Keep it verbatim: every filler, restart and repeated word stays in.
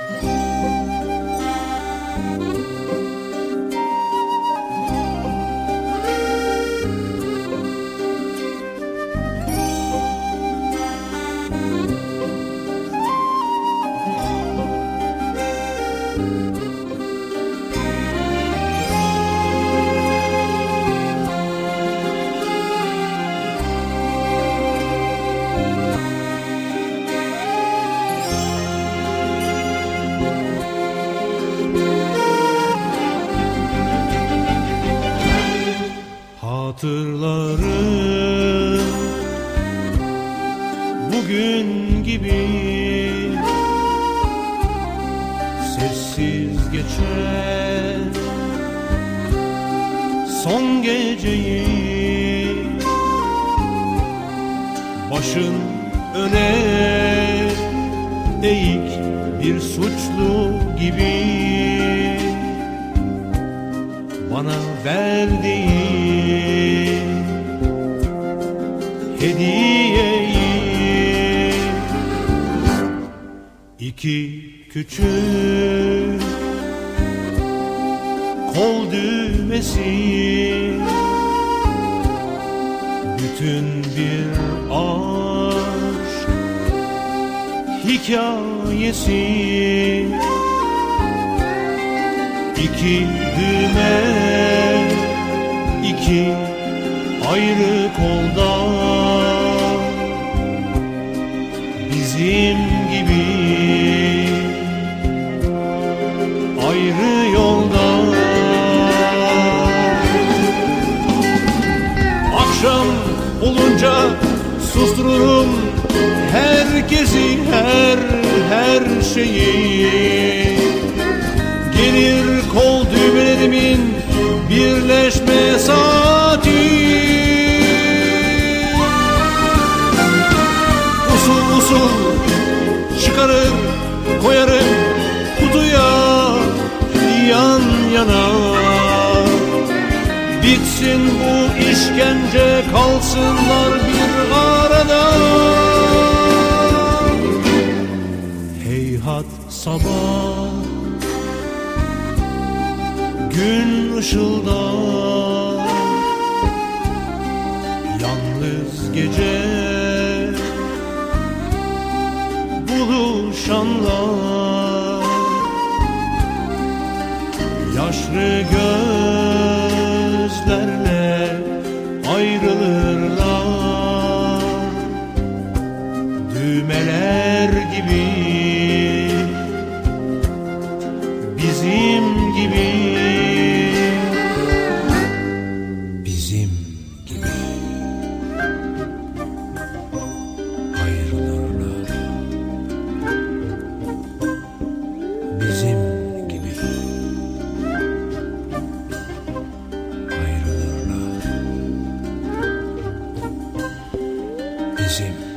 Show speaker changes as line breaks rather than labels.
Hatırlarım bugün gibi sessiz geçer son geceyi, başın öne eğik bir suçlu gibi bana verdiğin hediyeyi, iki küçük kol düğmesi, bütün bir aşk hikayesi, iki düğme, iki ayrı kolda, bizim gibi ayrı yolda. Akşam olunca sustururum herkesi, her her şeyi. Gelir kol düğmelerimin birleşme saati. Usul usul çıkarır koyarım kutuya yan yana. Bitsin bu işkence, kalsınlar bir arada. Heyhat sabah gün ışıldar, yalnız gece buluşanlar, yaşlı gözlerle ayrılırlar, düğmeler gibi bizim gibi.
Bizim gibi ayrılırlar. Bizim